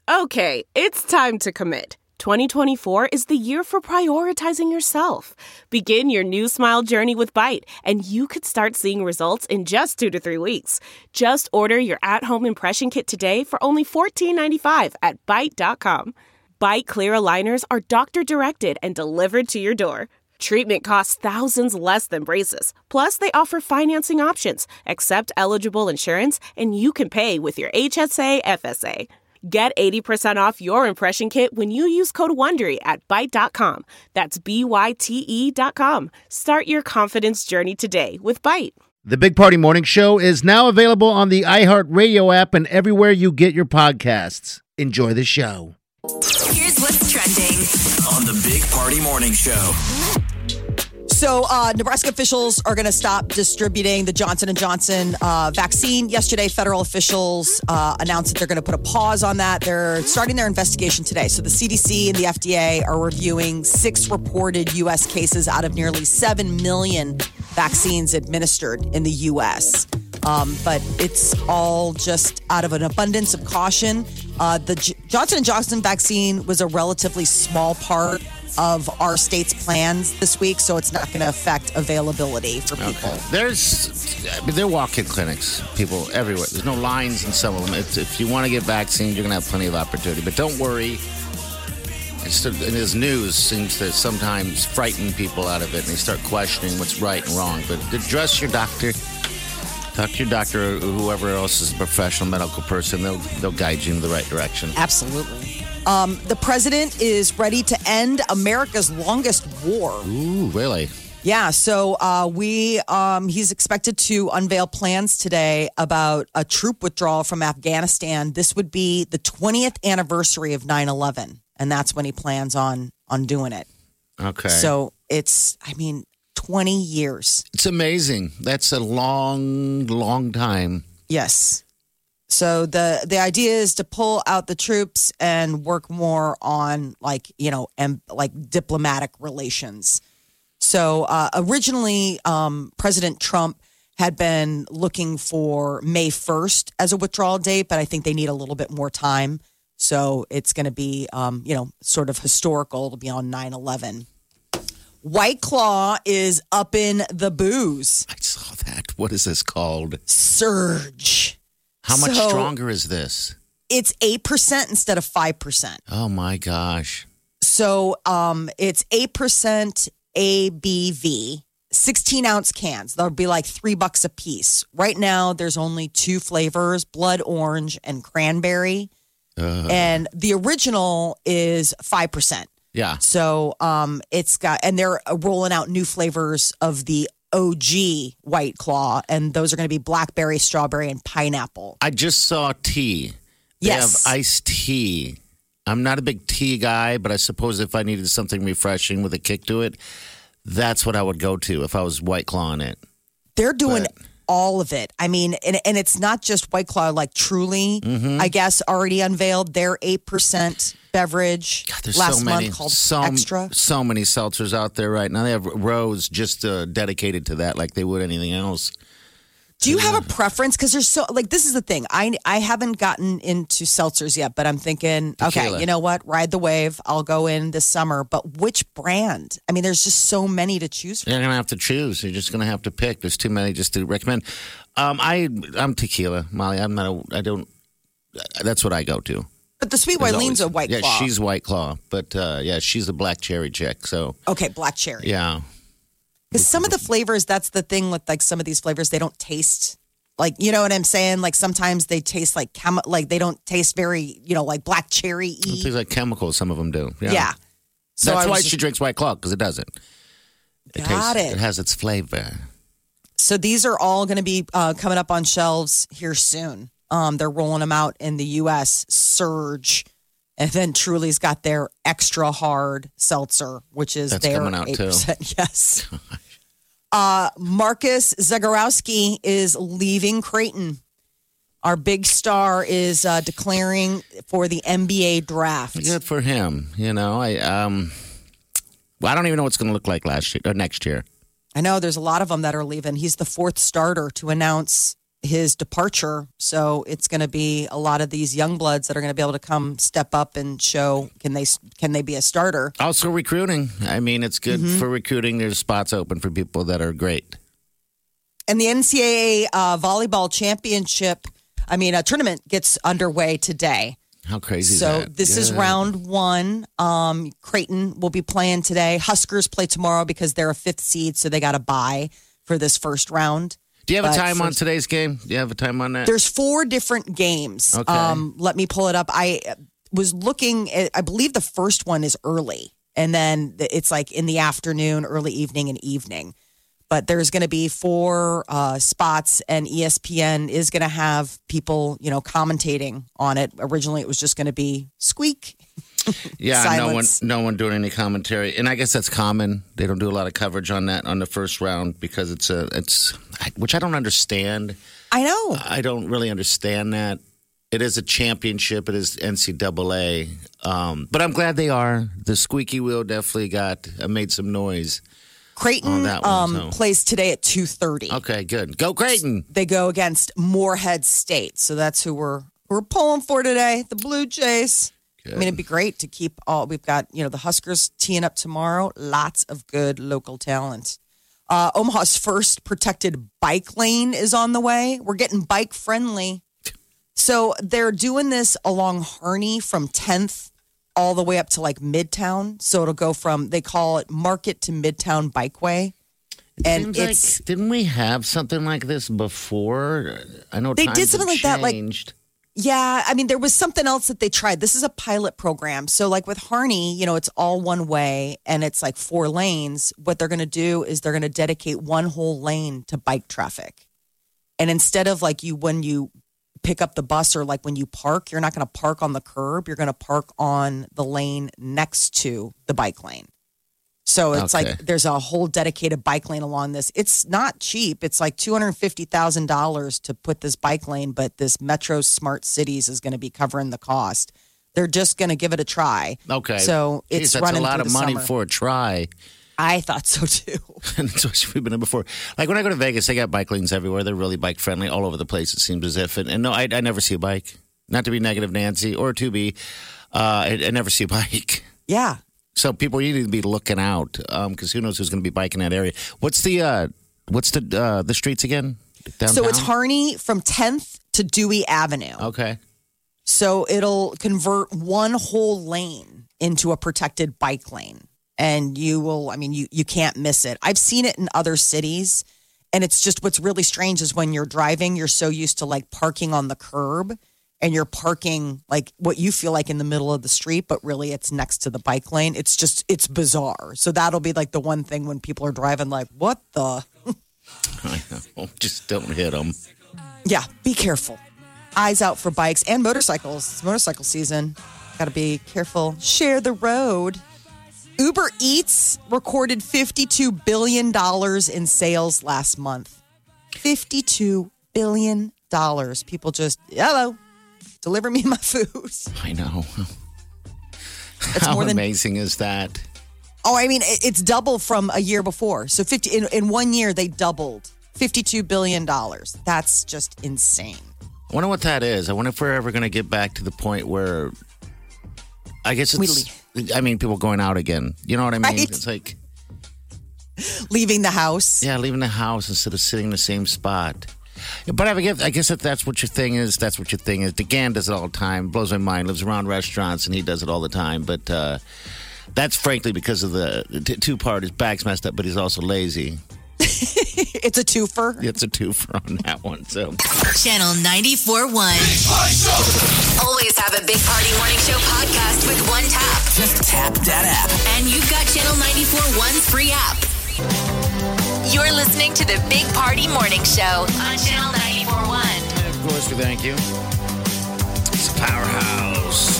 Okay, it's time to commit. 2024 is the year for prioritizing yourself. Begin your new smile journey with Byte, and you could start seeing results in just 2 to 3 weeks. Just order your at-home impression kit today for only $14.95 at Byte.com. Byte Clear aligners are doctor-directed and delivered to your door. Treatment costs thousands less than braces. Plus, they offer financing options, accept eligible insurance, and you can pay with your HSA FSA. Get 80% off your impression kit when you use code WONDERY at Byte.com. That's BYTE.com. Start your confidence journey today with Byte. The Big Party Morning Show is now available on the iHeartRadio app and everywhere you get your podcasts. Enjoy the show. Here's what's trending on the Big Party Morning Show. So Nebraska officials are going to stop distributing the Johnson & Johnson vaccine. Yesterday, federal officials announced that they're going to put a pause on that. They're starting their investigation today. So the CDC and the FDA are reviewing 6 reported U.S. cases out of nearly 7 million vaccines administered in the U.S. But it's all just out of an abundance of caution. The Johnson & Johnson vaccine was a relatively small part of our state's plans this week, so it's not going to affect availability for people. Okay. They're walk-in clinics, people everywhere. There's no lines in some of them. If you want to get vaccinated, you're going to have plenty of opportunity. But don't worry. This news seems to sometimes frighten people out of it, and they start questioning what's right and wrong. But address your doctor. Talk to your doctor or whoever else is a professional medical person. They'll guide you in the right direction. Absolutely. The president is ready to end America's longest war. Ooh, really? Yeah, so he's expected to unveil plans today about a troop withdrawal from Afghanistan. This would be the 20th anniversary of 9/11, and that's when he plans on doing it. Okay. So it's, 20 years. It's amazing. That's a long, long time. Yes. So the idea is to pull out the troops and work more on diplomatic relations. So originally, President Trump had been looking for May 1st as a withdrawal date, but I think they need a little bit more time. So it's going to be, sort of historical. It'll be on 9/11. White Claw is up in the booze. I saw that. What is this called? Surge. How much stronger is this? It's 8% instead of 5%. Oh, my gosh. So it's 8% ABV, 16-ounce cans. That'll be like $3 a piece. Right now, there's only 2 flavors, blood orange and cranberry. And the original is 5%. Yeah. So it's got, and they're rolling out new flavors of the OG White Claw, and those are going to be blackberry, strawberry, and pineapple. I just saw tea. They Yes. have iced tea. I'm not a big tea guy, but I suppose if I needed something refreshing with a kick to it, that's what I would go to if I was White Claw in it. They're doing all of it. And it's not just White Claw, like Truly, I guess, already unveiled their 8% beverage There's last so many, month called Extra. So many seltzers out there right now. They have rows just dedicated to that like they would anything else. Do you have a preference? Because there's this is the thing. I haven't gotten into seltzers yet, but I'm thinking, Tequila. Okay, you know what? Ride the wave. I'll go in this summer. But which brand? There's just so many to choose from. You're going to have to choose. You're just going to have to pick. There's too many just to recommend. I'm tequila, Molly. That's what I go to. But the Sweet Wylene's a White Claw. Yeah, she's White Claw. But she's a black cherry chick. So Okay, black cherry. yeah. Because some of the flavors, that's the thing with some of these flavors, they don't taste you know what I'm saying? Like sometimes they taste like they don't taste very, like black cherry-y. It tastes like chemicals. Some of them do. Yeah. So that's why she drinks White Claw, because it doesn't. It has its flavor. So these are all going to be coming up on shelves here soon. They're rolling them out in the U.S. Surge. And then Truly's got their extra hard seltzer, which is That's their coming out 8%. Too. Yes. Marcus Zagorowski is leaving Creighton. Our big star is declaring for the NBA draft. Good for him. I don't even know what's going to look like next year. I know there's a lot of them that are leaving. He's the 4th starter to announce his departure. So it's going to be a lot of these young bloods that are going to be able to come step up and show can they be a starter. Also recruiting. I mean, it's good for recruiting. There's spots open for people that are great. And the NCAA volleyball championship, tournament gets underway today. How crazy is So that? this is round one. Creighton will be playing today. Huskers play tomorrow because they're a 5th seed, so they got a bye for this first round. Do you have a time on today's game? Do you have a time on that? There's 4 different games. Okay. Let me pull it up. I was looking at, I believe the first one is early, and then it's like in the afternoon, early evening, and evening. But there's going to be 4 spots, and ESPN is going to have people, commentating on it. Originally, it was just going to be squeak. Yeah, Silence. no one doing any commentary, and I guess that's common. They don't do a lot of coverage on that on the first round because it's which I don't understand. I know. I don't really understand that. It is a championship. It is NCAA, but I'm glad they are. The squeaky wheel definitely made some noise. Creighton that one, so. plays today at 2:30. Okay, good. Go Creighton. They go against Morehead State, so that's who we're pulling for today. The Blue Jays. Good. It'd be great to keep all. We've got the Huskers teeing up tomorrow. Lots of good local talent. Omaha's first protected bike lane is on the way. We're getting bike friendly, so they're doing this along Harney from 10th all the way up to like Midtown. So it'll go from, they call it Market to Midtown Bikeway. And it's didn't we have something like this before? I know they did something like that. Like, changed. yeah, there was something else that they tried. This is a pilot program. So like with Harney, it's all one way and it's like 4 lanes. What they're going to do is they're going to dedicate one whole lane to bike traffic. And instead of like when you pick up the bus or like when you park, you're not going to park on the curb. You're going to park on the lane next to the bike lane. So it's like there's a whole dedicated bike lane along this. It's not cheap. It's like $250,000 to put this bike lane, but this Metro Smart Cities is going to be covering the cost. They're just going to give it a try. Okay. So it's that's running a lot through of the money summer. for a try. I thought so too. And it's what we've been in before. Like when I go to Vegas, they got bike lanes everywhere. They're really bike friendly all over the place. It seems as if. And no, I never see a bike. Not to be negative, Nancy, or to be. I never see a bike. Yeah. So people need to be looking out because who knows who's going to be biking that area. What's the streets again? Downtown? So it's Harney from 10th to Dewey Avenue. Okay. So it'll convert one whole lane into a protected bike lane. And you will, you can't miss it. I've seen it in other cities. And it's just what's really strange is when you're driving, you're so used to like parking on the curb and you're parking like what you feel like in the middle of the street, but really it's next to the bike lane. It's bizarre. So that'll be like the one thing when people are driving like, what the? I know. Just don't hit them. Yeah, be careful. Eyes out for bikes and motorcycles. It's motorcycle season. Got to be careful. Share the road. Uber Eats recorded $52 billion in sales last month. $52 billion. People just, hello, deliver me my food. I know. It's How more than, amazing is that? Oh, it's double from a year before. So in 1 year, they doubled. $52 billion. That's just insane. I wonder what that is. I wonder if we're ever going to get back to the point where, I guess people going out again. You know what I mean? Right. It's like leaving the house. Yeah, leaving the house instead of sitting in the same spot. But I guess if that's what your thing is, that's what your thing is. DeGan does it all the time. Blows my mind. Lives around restaurants, and he does it all the time. But that's frankly because of the two-part. His back's messed up, but he's also lazy. It's a twofer. It's a twofer on that one. So Channel 94.1. Always have a Big Party Morning Show podcast with one tap. Just tap that app. And you've got Channel 94.1's free app. You're listening to the Big Party Morning Show on Channel 94.1. And of course, we thank you. It's a powerhouse.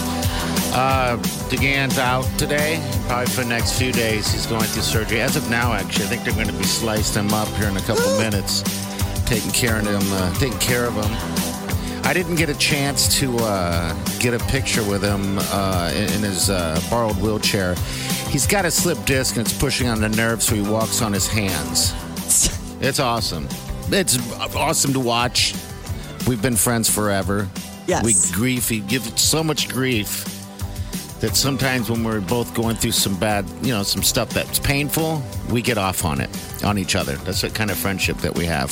DeGan's out today, probably for the next few days. He's going through surgery. As of now, actually, I think they're going to be slicing him up here in a couple minutes, taking care of him. I didn't get a chance to get a picture with him in his borrowed wheelchair. He's got a slip disc and it's pushing on the nerve, so he walks on his hands. It's awesome. It's awesome to watch. We've been friends forever. Yes. He gives so much grief that sometimes when we're both going through some bad, some stuff that's painful, we get off on each other. That's the kind of friendship that we have.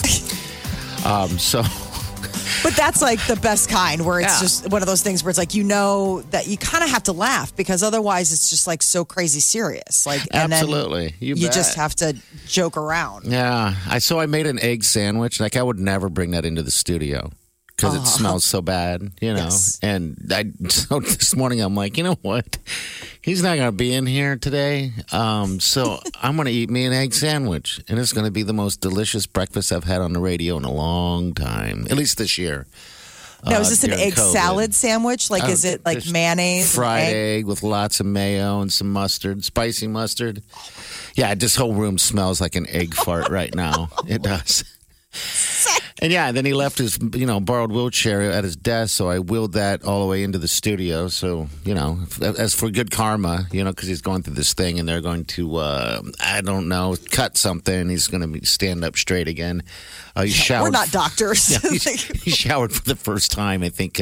But that's like the best kind, where it's just one of those things where it's like, that you kind of have to laugh, because otherwise it's just like so crazy serious. Like, and absolutely, then you just have to joke around. Yeah, I made an egg sandwich. Like, I would never bring that into the studio because it smells so bad, Yes. And so this morning I'm like, you know what? He's not going to be in here today, so I'm going to eat me an egg sandwich, and it's going to be the most delicious breakfast I've had on the radio in a long time, at least this year. Now, is this an during egg COVID. salad sandwich? Like, is it like Just mayonnaise? fried and egg with lots of mayo and some mustard, spicy mustard. Yeah, this whole room smells like an egg fart right now. It does. And then he left his, borrowed wheelchair at his desk, so I wheeled that all the way into the studio. So, as for good karma, because he's going through this thing and they're going to, I don't know, cut something. He's going to stand up straight again. He showered. We're not doctors. Yeah, he showered for the first time, I think,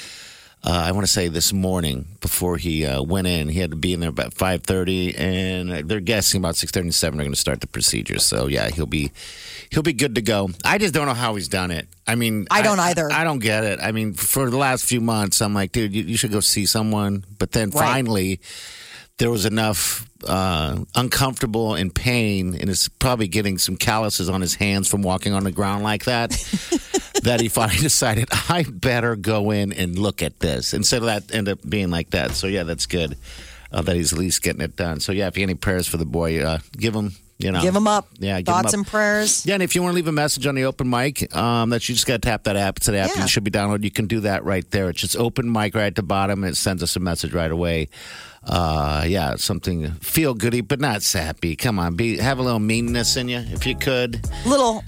I want to say this morning before he went in. He had to be in there about 5:30, and they're guessing about 6:30 and 7 are going to start the procedure. So, he'll be good to go. I just don't know how he's done it. I mean, I don't either. I don't get it. I mean, for the last few months, I'm like, dude, you should go see someone. But then finally, there was enough uncomfortable and pain, and it's probably getting some calluses on his hands from walking on the ground like that, that he finally decided, I better go in and look at this. Instead of that end up being like that. So, that's good that he's at least getting it done. So, if you have any prayers for the boy, give him. Give them up. Yeah, give thoughts him up. and prayers. Yeah, and if you want to leave a message on the open mic, that you just got to tap that app. It's an app you should be downloaded. You can do that right there. It's just open mic right at the bottom. It sends us a message right away. Something feel goody, but not sappy. Come on, have a little meanness in you if you could. Little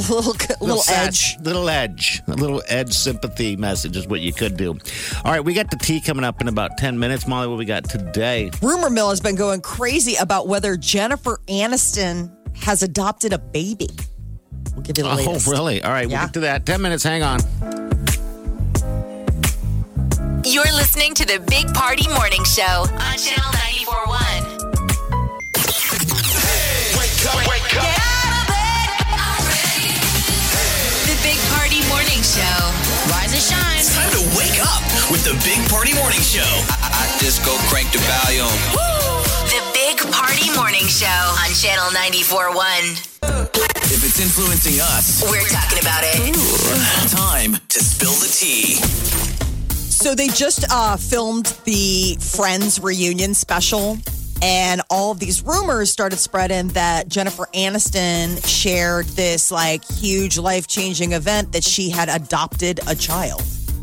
edge. Little edge. A little edge sympathy message is what you could do. All right, we got the tea coming up in about 10 minutes. Molly, what we got today? Rumor mill has been going crazy about whether Jennifer Aniston has adopted a baby. We'll give you the latest. Oh, really? All right, we'll get to that. 10 minutes. Hang on. You're listening to the Big Party Morning Show on Channel 94.1. Wake up. Get out of bed already. The Big Party Morning Show. Rise and shine. It's time to wake up with the Big Party Morning Show. I just go crank the volume. The Big Party Morning Show on Channel 94.1. If it's influencing us, We're talking about it. time to spill the tea. So they just filmed the Friends reunion special, and all of these rumors started spreading that Jennifer Aniston shared this like huge life-changing event that she had adopted a child.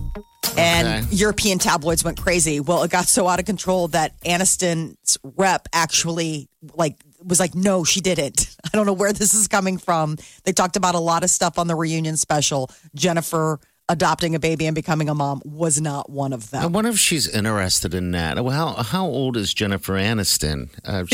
And European tabloids went crazy. Well, it got so out of control that Aniston's rep actually was like, no, she didn't. I don't know where this is coming from. They talked about a lot of stuff on the reunion special. Jennifer adopting a baby and becoming a mom was not one of them. I wonder if she's interested in that. Well, how old is Jennifer Aniston?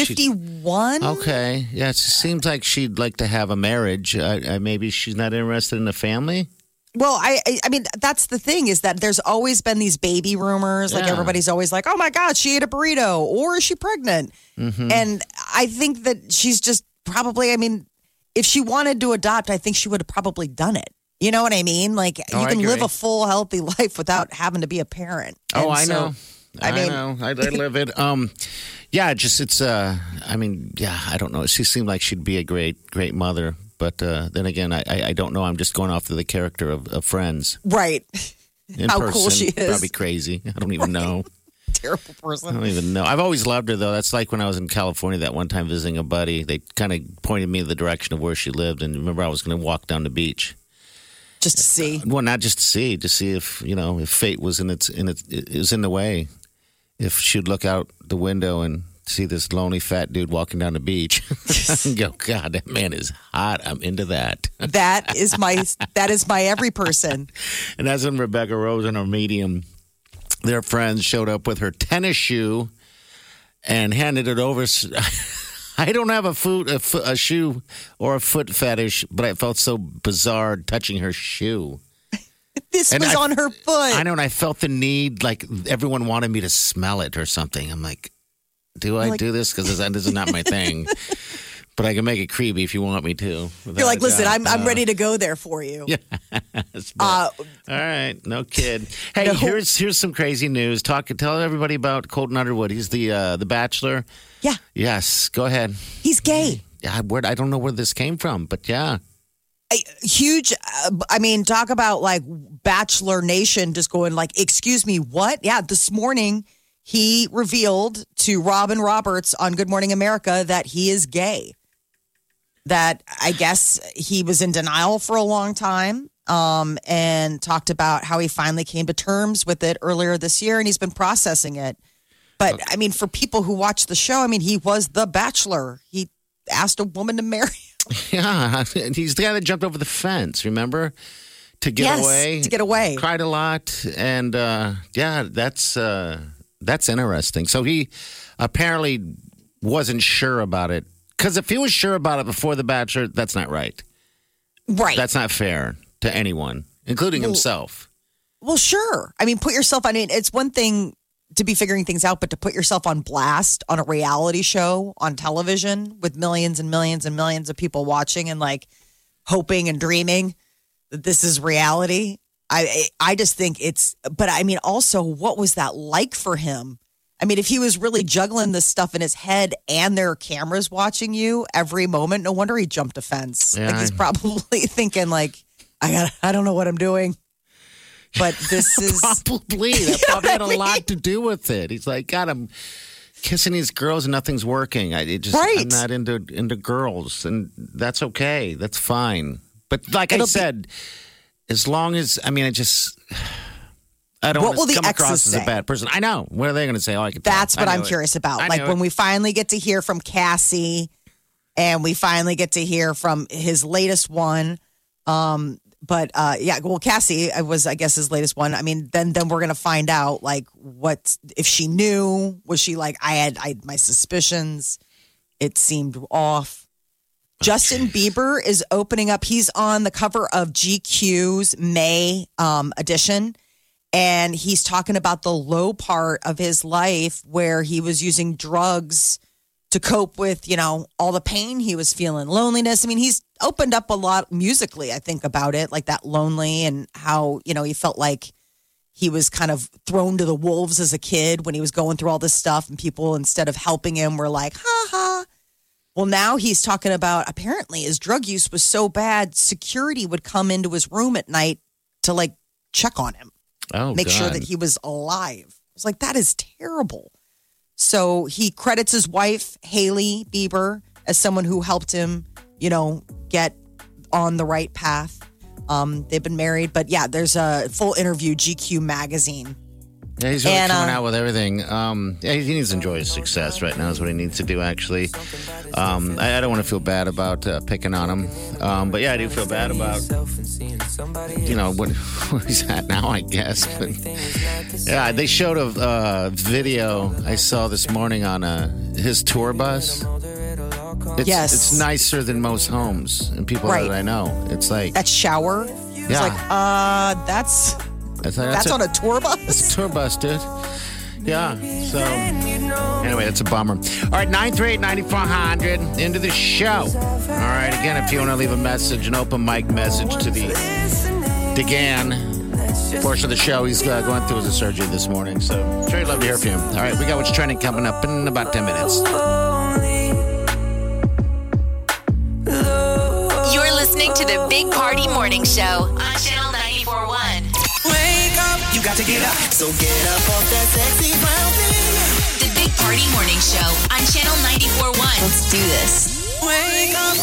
51? Okay. Yeah, it seems like she'd like to have a marriage. Maybe she's not interested in a family? Well, I mean, that's the thing, is that there's always been these baby rumors. Like, everybody's always like, oh my God, she ate a burrito, or is she pregnant? Mm-hmm. And I think that she's just probably, I mean, if she wanted to adopt, I think she would have probably done it. You know what I mean? Like, you can live a full, healthy life without having to be a parent. Oh, I know. I know. I live it. Yeah, just it's. I mean, yeah, I don't know. She seemed like she'd be a great mother, but then again, I don't know. I'm just going off of the character of Friends. Right. How person, cool she is. Probably crazy. I don't even know. Terrible person. I don't even know. I've always loved her, though. That's like when I was in California that one time visiting a buddy. They kind of pointed me in the direction of where she lived, and remember, I was going to walk down the beach. Just to see. Well, not just to see if if fate was in the way. If she'd look out the window and see this lonely fat dude walking down the beach, and go, God, that man is hot. I'm into that. That is my every person. And that's when Rebecca Rose and her medium, their friends, showed up with her tennis shoe and handed it over. I don't have a shoe or a foot fetish, but I felt so bizarre touching her shoe. This was on her foot. I know, and I felt the need, like everyone wanted me to smell it or something. I'm like, do I do this? Because this is not my thing. But I can make it creepy if you want me to. You're like, listen, I'm ready to go there for you. Yes. All right, no kid. Hey, here's some crazy news. Tell everybody about Colton Underwood. He's the Bachelor. Yeah. Yes. Go ahead. He's gay. Yeah, I don't know where this came from, but yeah. Huge. I mean, talk about like Bachelor Nation just going like, excuse me, what? Yeah, this morning he revealed to Robin Roberts on Good Morning America that he is gay. That I guess he was in denial for a long time and talked about how he finally came to terms with it earlier this year, and he's been processing it. But, I mean, for people who watch the show, I mean, he was the Bachelor. He asked a woman to marry him. Yeah, he's the guy that jumped over the fence, remember? To get away. To get away. Cried a lot. And, that's interesting. So he apparently wasn't sure about it. Because if he was sure about it before The Bachelor, that's not right. Right. That's not fair to anyone, including himself. Well, sure. I mean, it's one thing to be figuring things out, but to put yourself on blast on a reality show on television with millions and millions and millions of people watching and like hoping and dreaming that this is reality. I just think but I mean, also, what was that like for him? I mean, if he was really juggling this stuff in his head and there are cameras watching you every moment, no wonder he jumped a fence. Yeah, like he's probably thinking like, I don't know what I'm doing. But this is probably that had a lot to do with it. He's like, God, I'm kissing these girls and nothing's working. I'm not into girls, and that's okay. That's fine. But like I said, as long as I don't want to come across as a bad person. I know. What are they going to say? Oh, I can. That's what I'm curious about. Like when we finally get to hear from Cassie, and we finally get to hear from his latest one. Cassie was, I guess, his latest one. I mean, then we're going to find out, like, what, if she knew, was she like, I had my suspicions. It seemed off. Okay. Justin Bieber is opening up. He's on the cover of GQ's May edition. And he's talking about the low part of his life where he was using drugs to cope with, all the pain he was feeling, loneliness. I mean, he's opened up a lot musically, I think, about it, like that lonely and how, he felt like he was kind of thrown to the wolves as a kid when he was going through all this stuff and people, instead of helping him, were like, ha ha. Well, now he's talking about apparently his drug use was so bad, security would come into his room at night to like check on him. Make sure that he was alive. I was like, that is terrible. So he credits his wife, Hailey Bieber, as someone who helped him, get on the right path. They've been married. But yeah, there's a full interview, GQ magazine. Yeah, he's really coming out with everything. He needs to enjoy his success right now is what he needs to do, actually. I don't want to feel bad about picking on him. But yeah, I do feel bad about, where he's at now, I guess. But, yeah, they showed a video I saw this morning on his tour bus. It's nicer than most homes and people that I know. It's like... That shower? Yeah. It's like, That's on a tour bus? It's a tour bus, dude. Yeah. So, anyway, that's a bummer. All right, 938-9400, into the show. All right, again, if you want to leave a message, an open mic message to the DeGan portion of the show. He's going through his surgery this morning, so sure I'd love to hear from you. All right, we got what's trending coming up in about 10 minutes. You're listening to the Big Party Morning Show on Channel 94.1. Wake up, you got to get up. So get up off that sexy brown thing. The Big Party Morning Show on Channel 94.1. Let's do this. Wake up.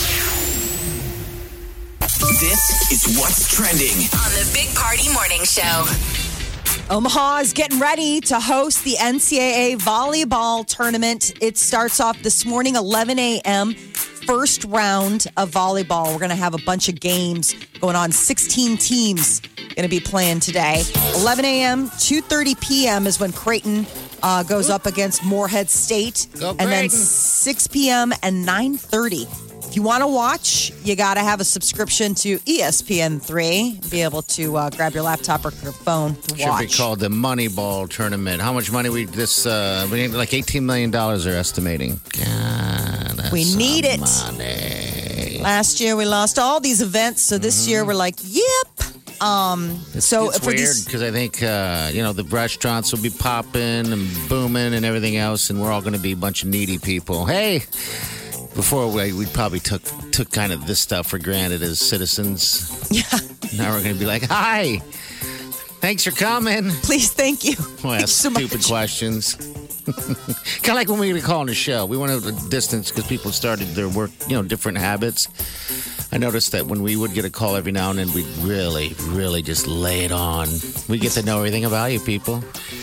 This is what's trending on the Big Party Morning Show. Omaha is getting ready to host the NCAA volleyball tournament. It starts off this morning, 11 a.m., first round of volleyball. We're going to have a bunch of games going on. 16 teams going to be playing today. 11 a.m., 2:30 p.m. is when Creighton goes up against Morehead State. Go and then Creighton. 6 p.m. and 9:30. If If you want to watch, you got to have a subscription to ESPN3. Be able to grab your laptop or your phone to watch. Should be called the Moneyball Tournament. How much money we need like $18 million they're estimating. God, that's We need it. money. Last year we lost all these events, so this year we're like, yep. It's for weird these, because I think the restaurants will be popping and booming and everything else, and we're all going to be a bunch of needy people. Hey, before we probably took kind of this stuff for granted as citizens. yeah, Now we're going to be like, hi, thanks for coming. please, thank you. We'll ask Thanks so stupid much. questions. Kind of like when we were calling the show. We went a distance because people started their work, different habits. I noticed that when we would get a call every now and then, we'd really, really just lay it on. We get to know everything about you people.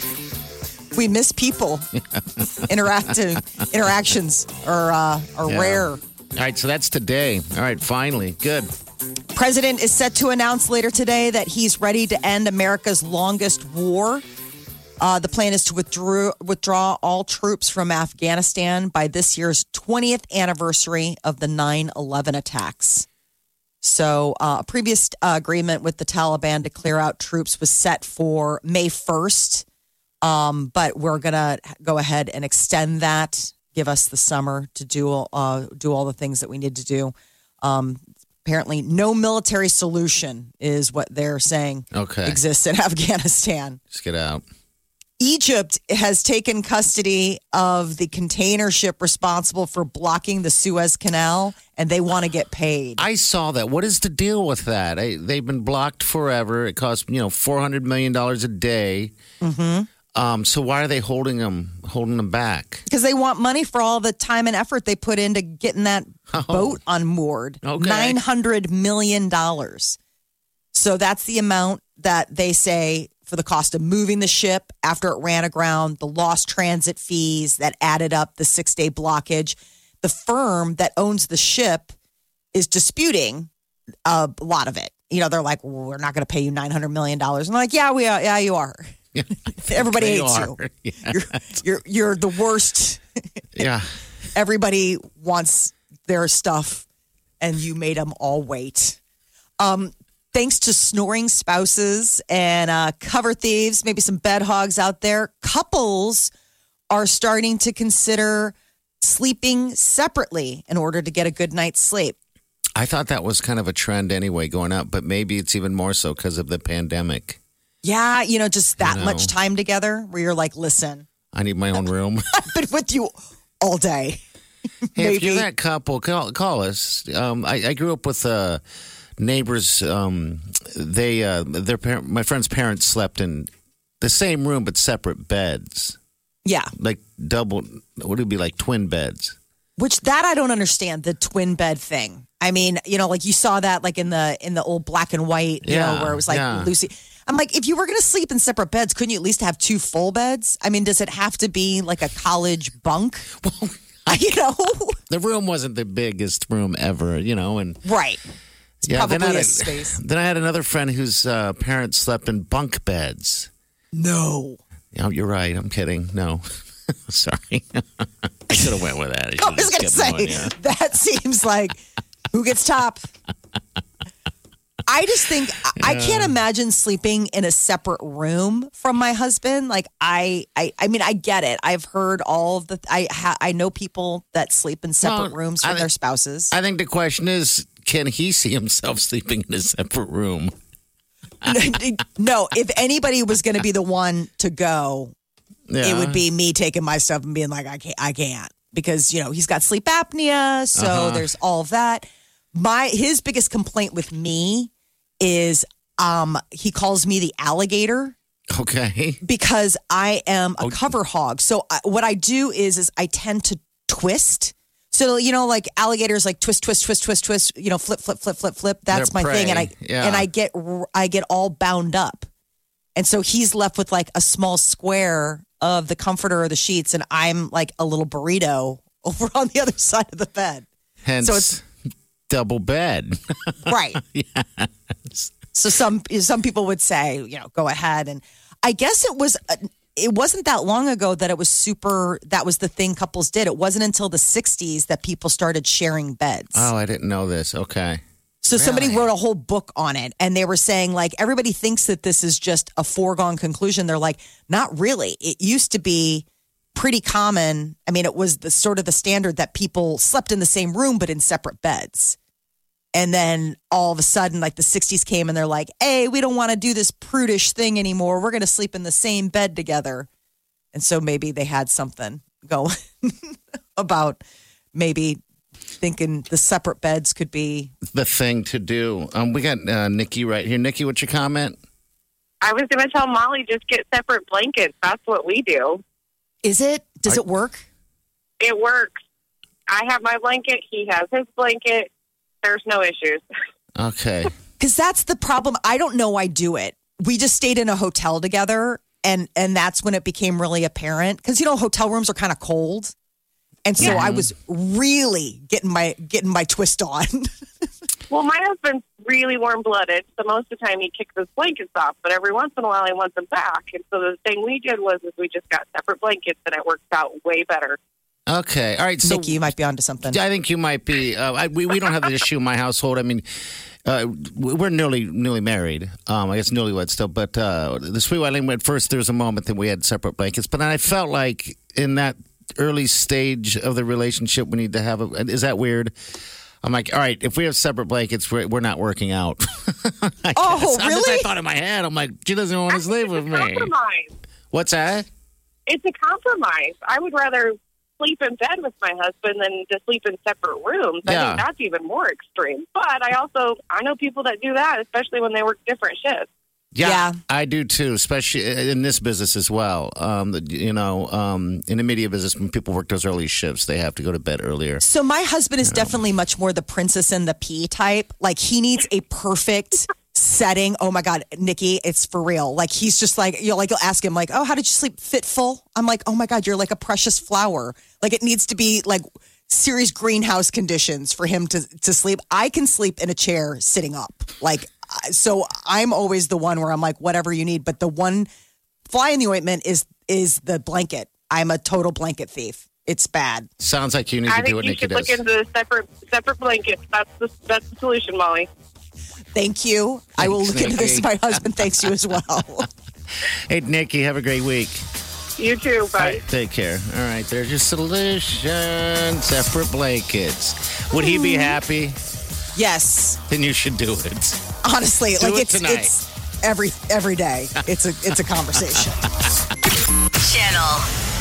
We miss people. Interactions are rare. All right, so that's today. All right, finally. Good. President is set to announce later today that he's ready to end America's longest war. The plan is to withdraw all troops from Afghanistan by this year's 20th anniversary of the 9/11 attacks. So a previous agreement with the Taliban to clear out troops was set for May 1st. But we're going to go ahead and extend that, give us the summer to do all the things that we need to do. Apparently, no military solution is what they're saying exists in Afghanistan. Just get out. Egypt has taken custody of the container ship responsible for blocking the Suez Canal, and they want to get paid. I saw that. What is the deal with that? They've been blocked forever. It costs $400 million a day. Mm-hmm. So why are they holding them back? Because they want money for all the time and effort they put into getting that boat unmoored. Okay. $900 million. So that's the amount that they say for the cost of moving the ship after it ran aground, the lost transit fees that added up the 6-day blockage. The firm that owns the ship is disputing a lot of it. They're like, well, we're not going to pay you $900 million. And they're like, yeah, we are. Yeah, you are. Everybody hates you. Yeah. You're the worst. Yeah. Everybody wants their stuff, and you made them all wait. Thanks to snoring spouses and cover thieves, maybe some bed hogs out there, couples are starting to consider sleeping separately in order to get a good night's sleep. I thought that was kind of a trend anyway going up, but maybe it's even more so because of the pandemic. Yeah, just that much time together where you're like, listen. I need my own room. I've been with you all day. Hey, if you're that couple, call us. I grew up with neighbors. My friend's parents slept in the same room but separate beds. Yeah, like double. What would it be like twin beds? Which that I don't understand, the twin bed thing. I mean, like you saw that like in the old black and white, where it was like Lucy. I'm like, if you were going to sleep in separate beds, couldn't you at least have 2 full beds? I mean, does it have to be like a college bunk? Well, the room wasn't the biggest room ever, and right. It's probably then a space. Then I had another friend whose parents slept in bunk beds. No. Oh, you're right. I'm kidding. No. Sorry. I should have went with that. I was going to say, that seems like who gets top? I just think I can't imagine sleeping in a separate room from my husband. Like I mean, I get it. I've heard all of the. I know people that sleep in separate rooms from their spouses. I think the question is, can he see himself sleeping in a separate room? No, if anybody was going to be the one to go, it would be me taking my stuff and being like, I can't because he's got sleep apnea, so there's all of that. His biggest complaint with me is he calls me the alligator. Okay. Because I am a cover hog. So what I do is I tend to twist. So like alligators like twist, flip, flip. That's They're my prey. thing, and I get all bound up, and so he's left with like a small square of the comforter or the sheets, and I'm like a little burrito over on the other side of the bed. Hence, so it's double bed. Right. Yes. So some people would say, go ahead, and I guess it was it wasn't that long ago that that was the thing couples did. It wasn't until the 60s that people started sharing beds. Oh, I didn't know this. Okay. So somebody wrote a whole book on it, and they were saying, like, everybody thinks that this is just a foregone conclusion. They're like, not really. It used to be pretty common. I mean, it was the sort of the standard that people slept in the same room, but in separate beds. And then all of a sudden, like the 60s came and they're like, hey, we don't want to do this prudish thing anymore. We're going to sleep in the same bed together. And so maybe they had something going about maybe thinking the separate beds could be the thing to do. We got Nikki right here. Nikki, what's your comment? I was going to tell Molly, just get separate blankets. That's what we do. Is it? Does it work? It works. I have my blanket. He has his blanket. There's no issues. Okay. Because that's the problem. I don't know I do it. We just stayed in a hotel together, and that's when it became really apparent. Because, hotel rooms are kind of cold. And so I was really getting my twist on. Well, my husband's really warm-blooded, so most of the time he kicks his blankets off, but every once in a while he wants them back. And so the thing we did was we just got separate blankets, and it works out way better. Okay. All right. So Nikki, you might be onto something. I think you might be. We don't have the issue in my household. I mean, we're newly married. I guess newlywed still. But the sweet wedding, at first there was a moment that we had separate blankets. But then I felt like in that early stage of the relationship, we need to have is that weird? I'm like, all right, if we have separate blankets, we're not working out. Oh, really? I thought in my head, I'm like, she doesn't want to sleep with me. Compromise. What's that? It's a compromise. I would rather sleep in bed with my husband than to sleep in separate rooms. I think that's even more extreme. But I know people that do that, especially when they work different shifts. Yeah, I do too, especially in this business as well. In the media business, when people work those early shifts, they have to go to bed earlier. So my husband is definitely much more the princess and the pea type. Like, he needs a perfect setting. Oh my God, Nikki, it's for real. Like, he's just like, you'll ask him like, oh, how did you sleep? Fitful? I'm like, oh my God, you're like a precious flower. Like, it needs to be like serious greenhouse conditions for him to sleep. I can sleep in a chair sitting up. Like, so I'm always the one where I'm like, whatever you need. But the one fly in the ointment is the blanket. I'm a total blanket thief. It's bad. Sounds like you need to do what Nikki does. I think you should look into separate blankets. That's the solution, Molly. Thank you. I will look into this. My husband thanks you as well. Hey, Nikki, have a great week. You too. Bye. Right, take care. All right, there's your solution. Separate blankets. Would he be happy? Yes. Then you should do it. Honestly, do like it it's every day. It's a conversation. Channel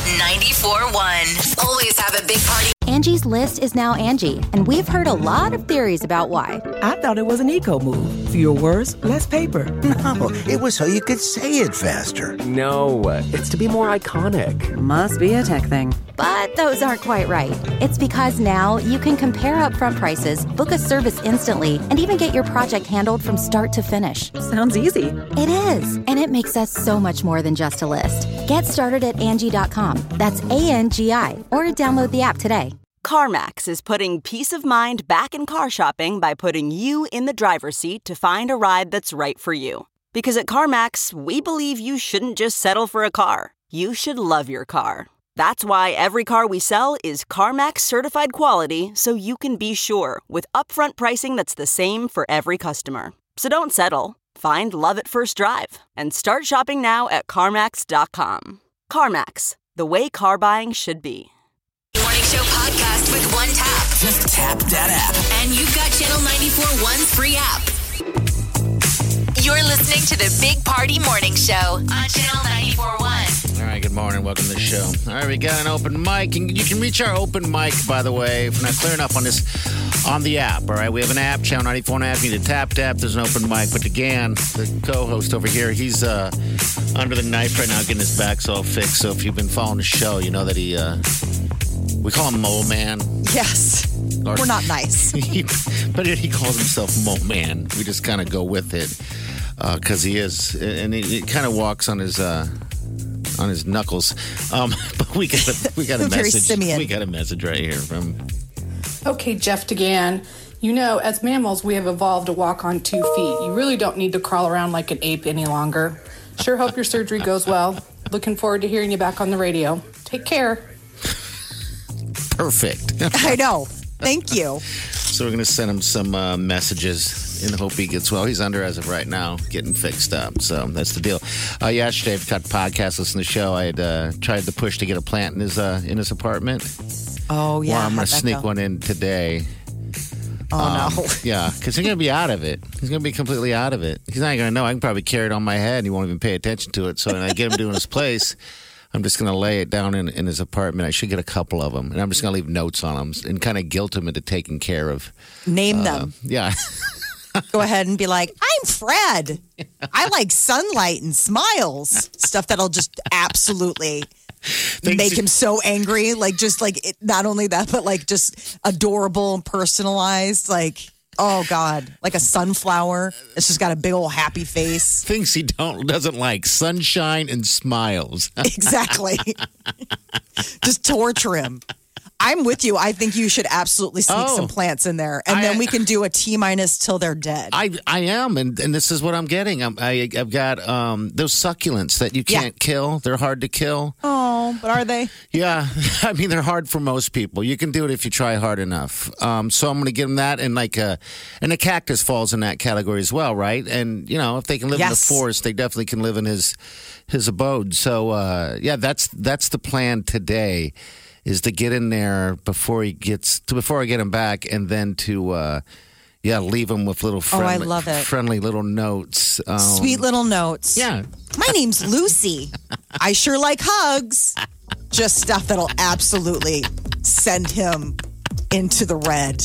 94.1. Always have a Big Party. Angie's List is now Angie, and we've heard a lot of theories about why. I thought it was an eco move. Fewer words, less paper. No, it was so you could say it faster. No, it's to be more iconic. Must be a tech thing. But those aren't quite right. It's because now you can compare upfront prices, book a service instantly, and even get your project handled from start to finish. Sounds easy. It is, and it makes us so much more than just a list. Get started at Angie.com. That's ANGI, or download the app today. CarMax is putting peace of mind back in car shopping by putting you in the driver's seat to find a ride that's right for you. Because at CarMax, we believe you shouldn't just settle for a car. You should love your car. That's why every car we sell is CarMax certified quality, so you can be sure with upfront pricing that's the same for every customer. So don't settle. Find love at first drive and start shopping now at CarMax.com. CarMax, the way car buying should be. Morning Show podcast with one tap. Just tap that app. And you've got Channel 94.1's free app. You're listening to the Big Party Morning Show on Channel 94.1. All right, good morning. Welcome to the show. All right, we got an open mic. And you can reach our open mic, by the way, if we're not clearing up on this, on the app. All right, we have an app, Channel 94 app. You need to tap. There's an open mic. But again, the co-host over here, he's under the knife right now, getting his back's all fixed. So if you've been following the show, you know that he... we call him Mole Man. Yes. We're not nice. But he calls himself Mole Man. We just kind of go with it because he is. And he kind of walks on his knuckles. But we got a Very message. simian. We got a message right here from... Okay, Jeff DeGan. You know, as mammals, we have evolved to walk on 2 feet. You really don't need to crawl around like an ape any longer. Sure hope your surgery goes well. Looking forward to hearing you back on the radio. Take care. Perfect. I know. Thank you. So we're going to send him some messages in the hope he gets well. He's under as of right now, getting fixed up. So that's the deal. Yesterday, I've got podcast, listen to the show. I had tried to push to get a plant in his apartment. Oh, yeah. Well, I'm going to sneak one in today. Oh, no. Yeah, because he's going to be out of it. He's going to be completely out of it. He's not going to know. I can probably carry it on my head and he won't even pay attention to it. So when I get him doing his place, I'm just going to lay it down in his apartment. I should get a couple of them. And I'm just going to leave notes on them and kind of guilt him into taking care of. Name them. Yeah. Go ahead and be like, I'm Fred. I like sunlight and smiles. Stuff that'll just absolutely make him so angry. Like, just like, not only that, but like just adorable and personalized. Like, oh God, like a sunflower. It's just got a big old happy face. Things he doesn't like: sunshine and smiles. Exactly. Just torture him. I'm with you. I think you should absolutely sneak some plants in there, and then we can do a T-minus till they're dead. I am, and this is what I'm getting. I've got those succulents that you can't kill. They're hard to kill. Oh, but are they? Yeah, I mean they're hard for most people. You can do it if you try hard enough. So I'm going to give them that, and and the cactus falls in that category as well, right? And you know, if they can live in the forest, they definitely can live in his abode. So that's the plan today. Is to get in there before I get him back, and then to leave him with little friendly little notes, sweet little notes. Yeah, my name's Lucy. I sure like hugs. Just stuff that'll absolutely send him into the red.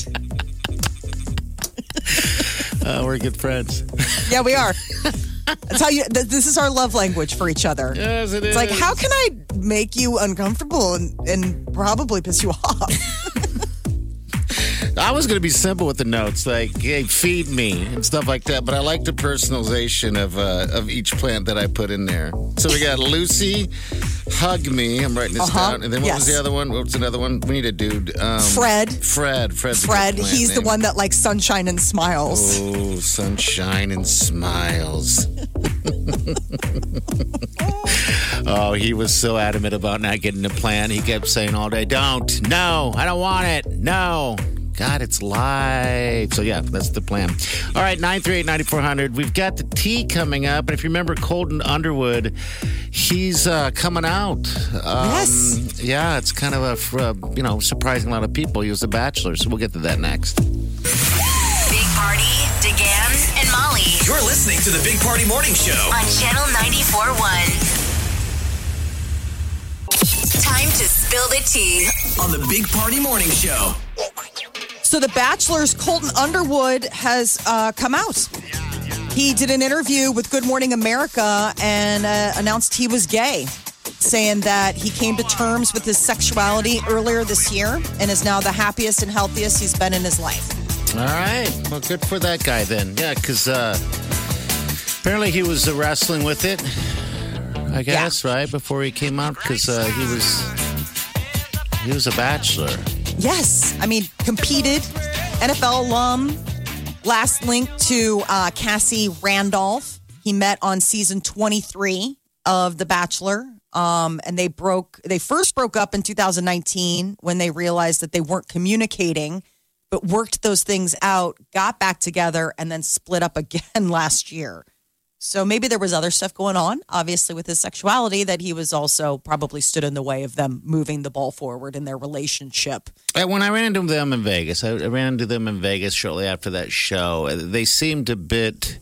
We're good friends. Yeah, we are. That's how this is our love language for each other. Yes, it is. It's like, how can I make you uncomfortable and probably piss you off? I was going to be simple with the notes, like, hey, feed me and stuff like that. But I like the personalization of each plant that I put in there. So we got Lucy, hug me. I'm writing this down. And then what was the other one? What was another one? We need a dude. Fred. Fred. He's the one that likes sunshine and smiles. Oh, sunshine and smiles. Oh, he was so adamant about not getting the plant. He kept saying all day, no, I don't want it. No. God, it's live. So, yeah, that's the plan. All right, 938-9400. We've got the tea coming up. And if you remember Colton Underwood, he's coming out. Yes. Yeah, it's kind of surprising a lot of people. He was a bachelor. So we'll get to that next. Big Party, DeGan, and Molly. You're listening to the Big Party Morning Show on Channel 94.1. Time to spill the tea on the Big Party Morning Show. So The Bachelor's Colton Underwood has come out. He did an interview with Good Morning America and announced he was gay, saying that he came to terms with his sexuality earlier this year and is now the happiest and healthiest he's been in his life. All right. Well, good for that guy then. Yeah, because apparently he was wrestling with it, I guess, right, before he came out, because he was a bachelor. Yes. I mean, competed, NFL alum, last link to Cassie Randolph. He met on season 23 of The Bachelor. And they first broke up in 2019 when they realized that they weren't communicating, but worked those things out, got back together, and then split up again last year. So maybe there was other stuff going on, obviously, with his sexuality that he was also probably stood in the way of them moving the ball forward in their relationship. When I ran into them in Vegas, shortly after that show. They seemed a bit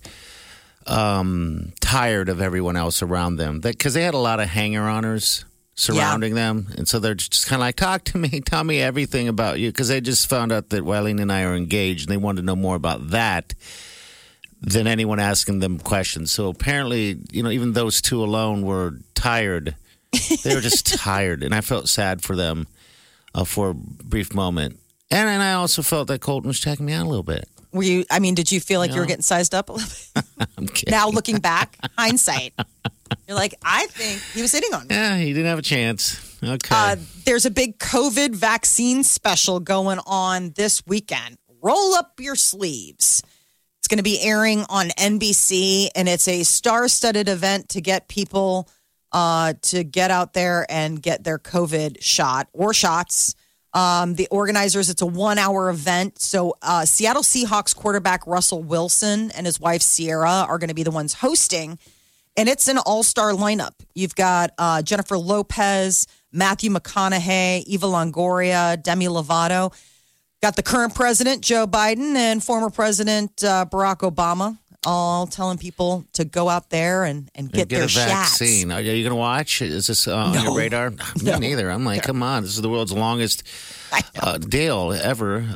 tired of everyone else around them because they had a lot of hanger-oners surrounding them. And so they're just kind of like, talk to me, tell me everything about you. Because they just found out that Wileen and I are engaged and they wanted to know more about that than anyone asking them questions. So apparently, even those two alone were tired. They were just tired. And I felt sad for them for a brief moment. And I also felt that Colton was checking me out a little bit. Did you feel like you were getting sized up a little bit? I'm kidding. Now looking back, hindsight, you're like, I think he was hitting on me. Yeah, he didn't have a chance. Okay. There's a big COVID vaccine special going on this weekend. Roll up your sleeves. It's going to be airing on NBC, and it's a star-studded event to get people to get out there and get their COVID shot or shots. The organizers, it's a 1-hour event. So Seattle Seahawks quarterback Russell Wilson and his wife Sierra are going to be the ones hosting. And it's an all-star lineup. You've got Jennifer Lopez, Matthew McConaughey, Eva Longoria, Demi Lovato. Got the current president, Joe Biden, and former president Barack Obama, all telling people to go out there and get their a vaccine. shots. Are you going to watch? Is this on your radar? Me neither. I'm like, come on. This is the world's longest deal ever.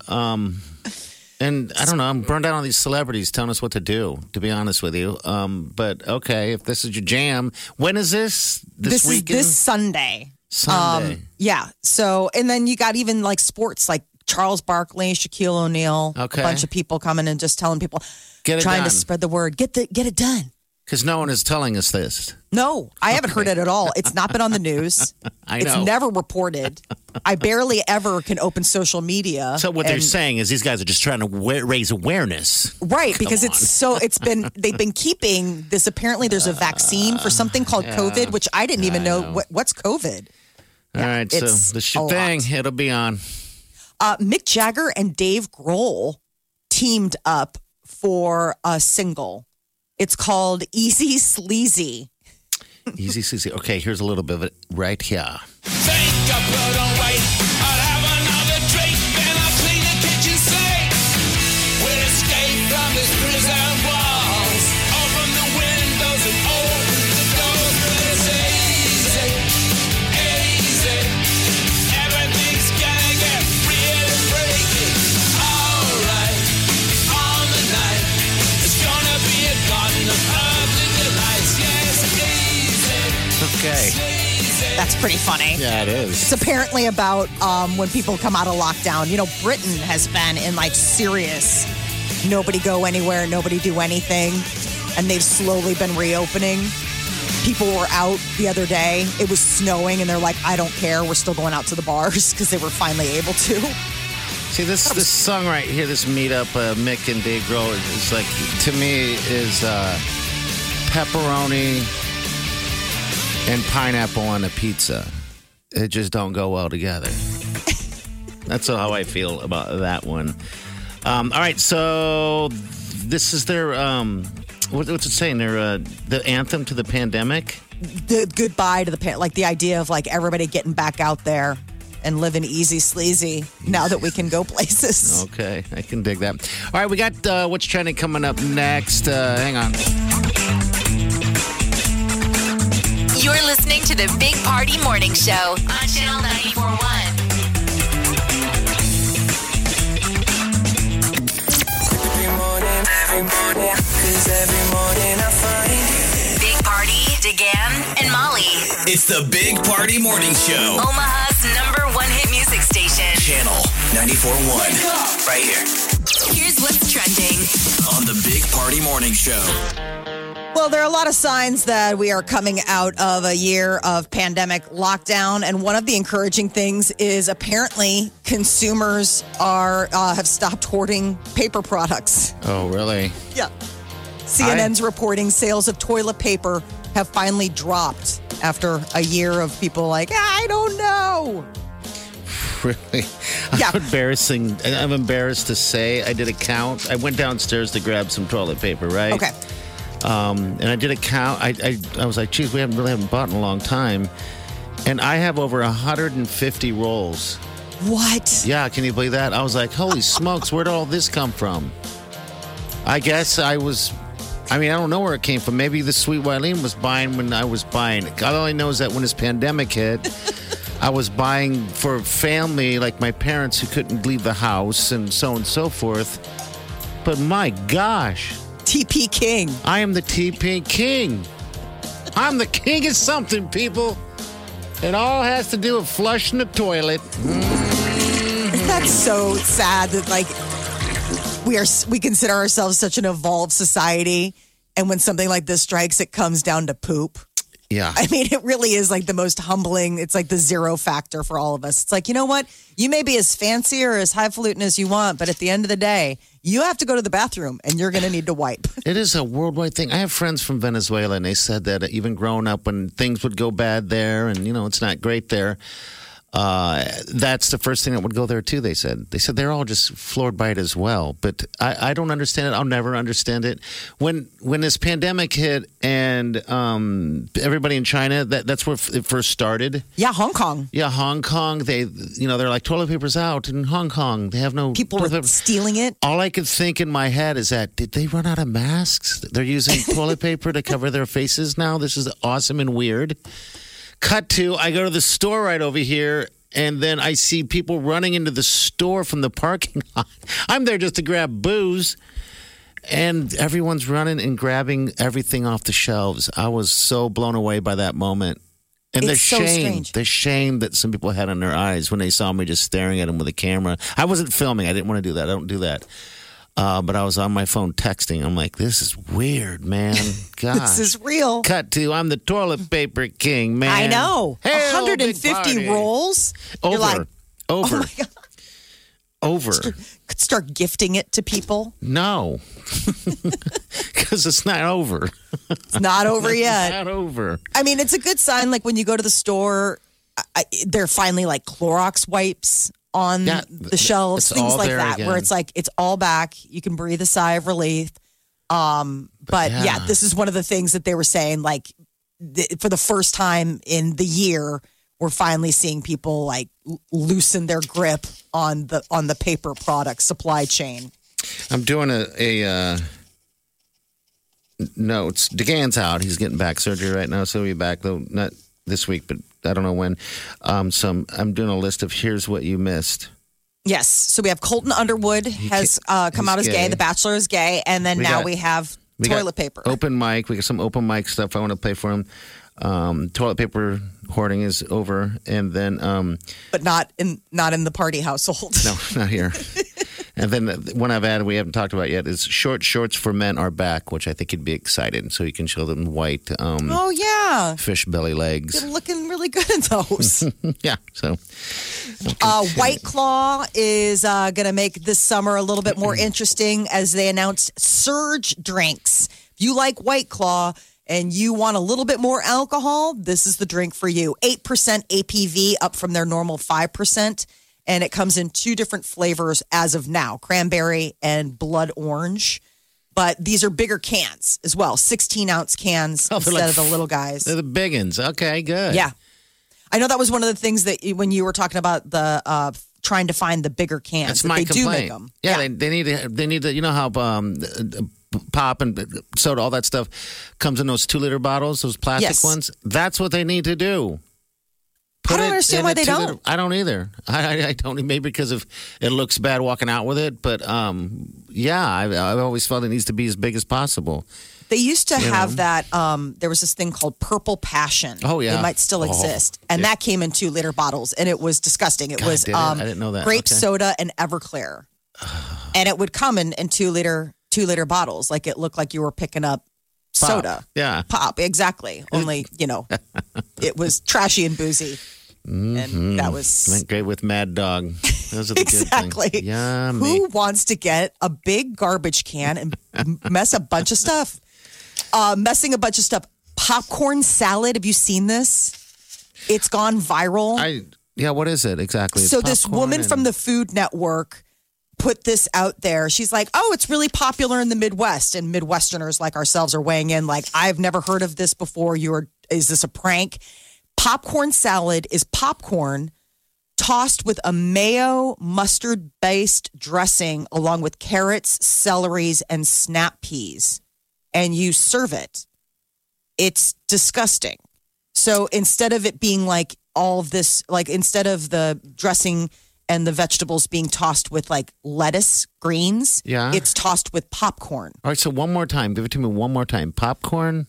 And I don't know. I'm burned out on these celebrities telling us what to do, to be honest with you. But okay, if this is your jam, when is this? This weekend? Is this Sunday. Sunday. Yeah. So, and then you got even like sports, like Charles Barkley, Shaquille O'Neal, a bunch of people coming and just telling people, trying to spread the word, get it done. Because no one is telling us this. No, I haven't heard it at all. It's not been on the news. I know. It's never reported. I barely ever can open social media. So what they're saying is these guys are just trying to raise awareness. Right, because they've been keeping this. Apparently there's a vaccine for something called COVID, which I didn't even know. What's COVID? All right, so this thing, it'll be on. Mick Jagger and Dave Grohl teamed up for a single. It's called Easy Sleazy. Easy Sleazy. Okay, here's a little bit of it right here. Think I put on weight. I'll have another drink and I'll clean the kitchen sink. We'll escape from this prison walls. Open the windows and open the doors. But it's easy, easy. Everything's gonna get really freaky. All right, on the night. It's gonna be a garden of ugly delights. Yes, easy. Okay. That's pretty funny. Yeah, it is. It's apparently about when people come out of lockdown. You know, Britain has been in like serious nobody go anywhere, nobody do anything. And they've slowly been reopening. People were out the other day. It was snowing and they're like, I don't care. We're still going out to the bars because they were finally able to. See, this song right here, this meetup, Mick and Dave Grohl, is like, to me, is pepperoni and pineapple on a pizza. It just don't go well together. That's how I feel about that one. All right, so this is their, what's it saying? The anthem to the pandemic? The goodbye to the like the idea of like everybody getting back out there and living easy sleazy now that we can go places. Okay, I can dig that. All right, we got what's trending coming up next. Hang on. You're listening to the Big Party Morning Show on Channel 94.1. Every morning I find Big Party, DeGan, and Molly. It's the Big Party Morning Show. Omaha's #1 hit music station. Channel 94.1. Right here. Here's what's trending on the Big Party Morning Show. Well, there are a lot of signs that we are coming out of a year of pandemic lockdown. And one of the encouraging things is apparently consumers have stopped hoarding paper products. Oh, really? Yeah. CNN's reporting sales of toilet paper have finally dropped after a year of people like, I don't know. Really? Yeah. I'm embarrassed to say I did a count. I went downstairs to grab some toilet paper, right? Okay. And I did a count. I was like, geez, we haven't bought in a long time. And I have over 150 rolls. What? Yeah, can you believe that? I was like, holy smokes, where did all this come from? I guess I don't know where it came from. Maybe the sweet Wileen was buying when I was buying. All I know is that when this pandemic hit, I was buying for family, like my parents who couldn't leave the house and so on and so forth. But my gosh. TP King. I am the TP King. I'm the king of something, people. It all has to do with flushing the toilet. Isn't that so sad that like we consider ourselves such an evolved society, and when something like this strikes, it comes down to poop? Yeah. I mean, it really is like the most humbling. It's like the zero factor for all of us. It's like, you know what? You may be as fancy or as highfalutin as you want, but at the end of the day, you have to go to the bathroom and you're going to need to wipe. It is a worldwide thing. I have friends from Venezuela, and they said that even growing up when things would go bad there and, it's not great there, that's the first thing that would go there too, they said. They said they're all just floored by it as well. But I don't understand it. I'll never understand it. When this pandemic hit and everybody in China, that's where it first started. Yeah, Hong Kong. Yeah, Hong Kong. They're like, toilet paper's out in Hong Kong. They have no people were stealing it. All I could think in my head is that, did they run out of masks? They're using toilet paper to cover their faces now. This is awesome and weird. Cut to, I go to the store right over here, and then I see people running into the store from the parking lot. I'm there just to grab booze, and everyone's running and grabbing everything off the shelves. I was so blown away by that moment. And it's so strange. The shame that some people had in their eyes when they saw me just staring at them with a camera. I wasn't filming. I didn't want to do that. I don't do that. But I was on my phone texting. I'm like, this is weird, man. God. This is real. Cut to, I'm the toilet paper king, man. I know. Hell, 150 rolls. Over. You're like, over. Oh my God. Over. Could start gifting it to people. No. Because it's not over. It's not over yet. It's not over. I mean, it's a good sign. Like when you go to the store, they're finally like Clorox wipes on the shelves, things like that, again. Where it's like, it's all back. You can breathe a sigh of relief. But yeah, this is one of the things that they were saying, like for the first time in the year, we're finally seeing people like loosen their grip on the paper product supply chain. I'm doing no, it's DeGan's out. He's getting back surgery right now, so he'll be back though not this week, but I don't know when. So I'm doing a list of here's what you missed. Yes. So we have Colton Underwood has come out as gay. The Bachelor is gay. And then we have toilet paper. Open mic. We got some open mic stuff I want to play for him. Toilet paper hoarding is over. And then... but not in the party household. No, not here. And then one I've added we haven't talked about yet is short shorts for men are back, which I think he'd be excited. So you can show them white fish belly legs. You're looking really good in those. Yeah. So White Claw is going to make this summer a little bit more interesting as they announced surge drinks. If you like White Claw and you want a little bit more alcohol, this is the drink for you. 8% APV up from their normal 5%. And it comes in 2 different flavors as of now, cranberry and blood orange. But these are bigger cans as well, 16-ounce cans instead of the little guys. They're the big ones. Okay, good. Yeah. I know that was one of the things that when you were talking about the trying to find the bigger cans. That's my complaint. Do make them. Yeah, they need to, you know how pop and soda, all that stuff comes in those 2-liter bottles, those plastic ones? That's what they need to do. I don't understand why they don't. I don't either. I don't. Maybe because of it looks bad walking out with it. But I've always felt it needs to be as big as possible. They used to have that. There was this thing called Purple Passion. Oh yeah, it might still exist, and that came in 2-liter bottles, and it was disgusting. It was I didn't know that. Grape soda and Everclear, and it would come in 2-liter bottles. Like it looked like you were picking up soda. Yeah, pop. Exactly. Only it was trashy and boozy. And that was went great with Mad Dog. Those are the exactly. good things. Yummy. Who wants to get a big garbage can and mess a bunch of stuff? Messing a bunch of stuff. Popcorn salad. Have you seen this? It's gone viral. What is it exactly? So this woman from the Food Network put this out there. She's like, oh, it's really popular in the Midwest. And Midwesterners like ourselves are weighing in like, I've never heard of this before. Is this a prank? Popcorn salad is popcorn tossed with a mayo mustard-based dressing along with carrots, celeries, and snap peas. And you serve it. It's disgusting. So instead of it being like all of this, like instead of the dressing and the vegetables being tossed with like lettuce, greens, it's tossed with popcorn. All right, so one more time. Give it to me one more time. Popcorn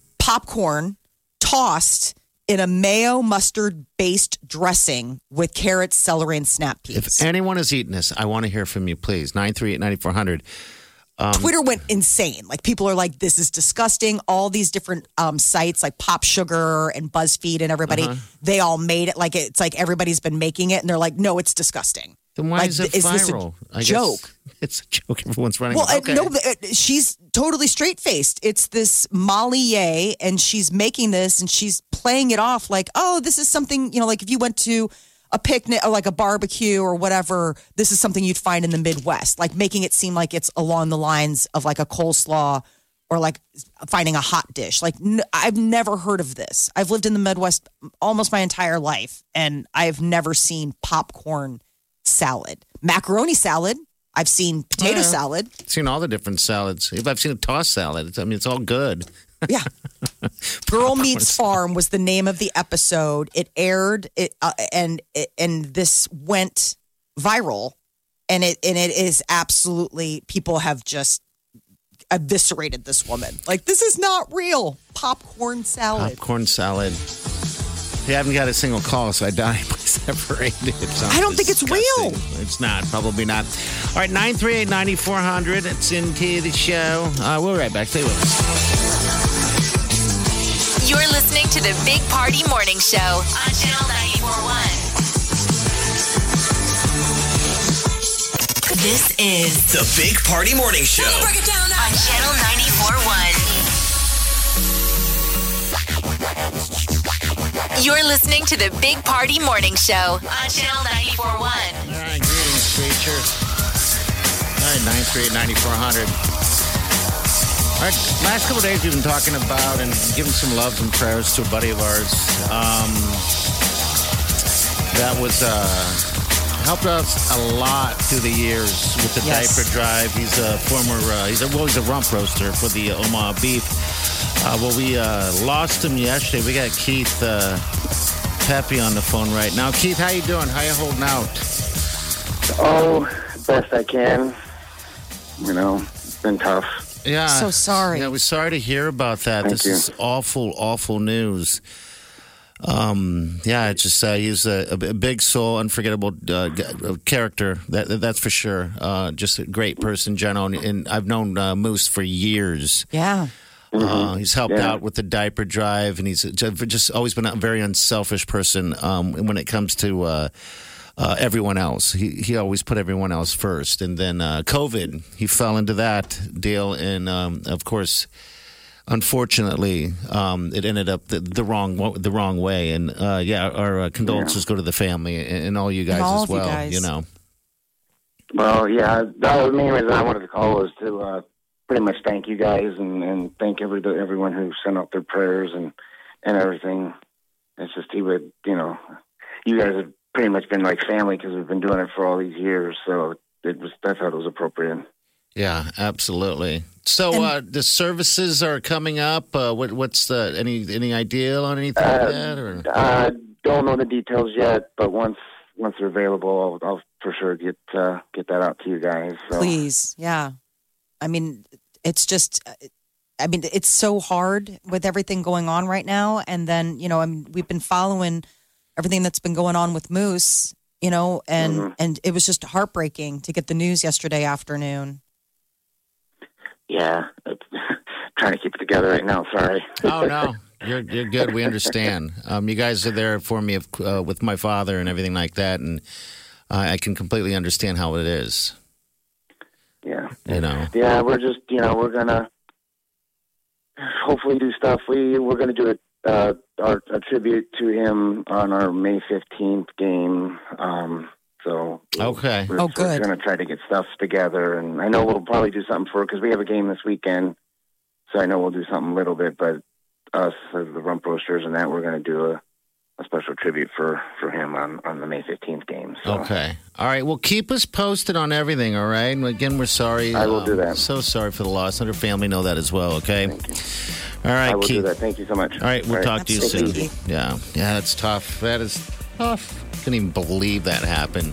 tossed in a mayo mustard-based dressing with carrots, celery, and snap peas. If anyone has eaten this, I want to hear from you, please. 938-9400. Twitter went insane. Like people are like, this is disgusting. All these different sites like Pop Sugar and BuzzFeed and everybody, they all made it like it's like everybody's been making it. And they're like, no, it's disgusting. Then why is it viral? This a joke? It's a joke. Everyone's running. Well, okay. no, she's totally straight-faced. It's this Molly Ye, and she's making this, and she's playing it off like, oh, this is something, like if you went to a picnic or like a barbecue or whatever, this is something you'd find in the Midwest, like making it seem like it's along the lines of like a coleslaw or like finding a hot dish. Like I've never heard of this. I've lived in the Midwest almost my entire life, and I've never seen popcorn salad. Macaroni salad. I've seen potato salad. I've seen all the different salads. I've seen a tossed salad. It's all good. Yeah. Girl Meets Farm was the name of the episode. It aired, and this went viral, and it is absolutely, people have just eviscerated this woman. Like, this is not real. Popcorn salad. Popcorn salad. We haven't got a single call, so I doubt anybody's separated. I don't think it's real. It's not. Probably not. All right, 938-9400. It's into the show. We'll be right back. Stay with us. You're listening to the Big Party Morning Show on Channel 94.1. This is the Big Party Morning Show break it down on Channel 94.1. You're listening to the Big Party Morning Show on Channel 94.1. All right, greetings, creature. All right, 938-9400. All right, last couple of days we've been talking about and giving some love and prayers to a buddy of ours that was helped us a lot through the years with the diaper drive. He's a former, he's a rump roaster for the Omaha Beef. Well, we lost him yesterday. We got Keith Pepe on the phone right now. Keith, how you doing? How you holding out? Oh, best I can. It's been tough. Yeah. So sorry. Yeah, we're sorry to hear about that. Thank you. Is awful, awful news. It's just he's a big soul, unforgettable character. That's for sure. Just a great person, General. And I've known Moose for years. Yeah. He's helped out with the diaper drive, and he's just always been a very unselfish person when it comes to everyone else. He always put everyone else first. And then COVID, he fell into that deal. And, of course, unfortunately, it ended up the wrong way. And, our condolences go to the family and all you guys as well, Well, yeah, the main reason I wanted to call was to pretty much thank you guys and thank everyone who sent out their prayers and everything. It's just you guys have pretty much been like family because we've been doing it for all these years. So I thought it was appropriate. Yeah, absolutely. So the services are coming up. What's any idea on anything like that? Or? Don't know the details yet, but once they're available, I'll for sure get that out to you guys. So. Please, yeah. I mean, it's just, it's so hard with everything going on right now. And then, we've been following everything that's been going on with Moose, and it was just heartbreaking to get the news yesterday afternoon. Yeah, trying to keep it together right now. Sorry. Oh, no. You're good. We understand. You guys are there for me with my father and everything like that. And I can completely understand how it is. Yeah. Yeah, we're just, we're going to hopefully do stuff. We're going to do a tribute to him on our May 15th game. Okay. We're going to try to get stuff together. And I know we'll probably do something because we have a game this weekend. So I know we'll do something a little bit, but us, the Rump Roasters and that, we're going to do a special tribute for him on the May 15th game. So. Okay. All right. Well, keep us posted on everything, all right? And again, we're sorry. I will do that. So sorry for the loss. Let our family know that as well, okay? Thank you. All right, I will Keith. do that. Thank you so much. All right. We'll talk to you soon. Easy. Yeah. Yeah, that's tough. That is tough. Couldn't even believe that happened.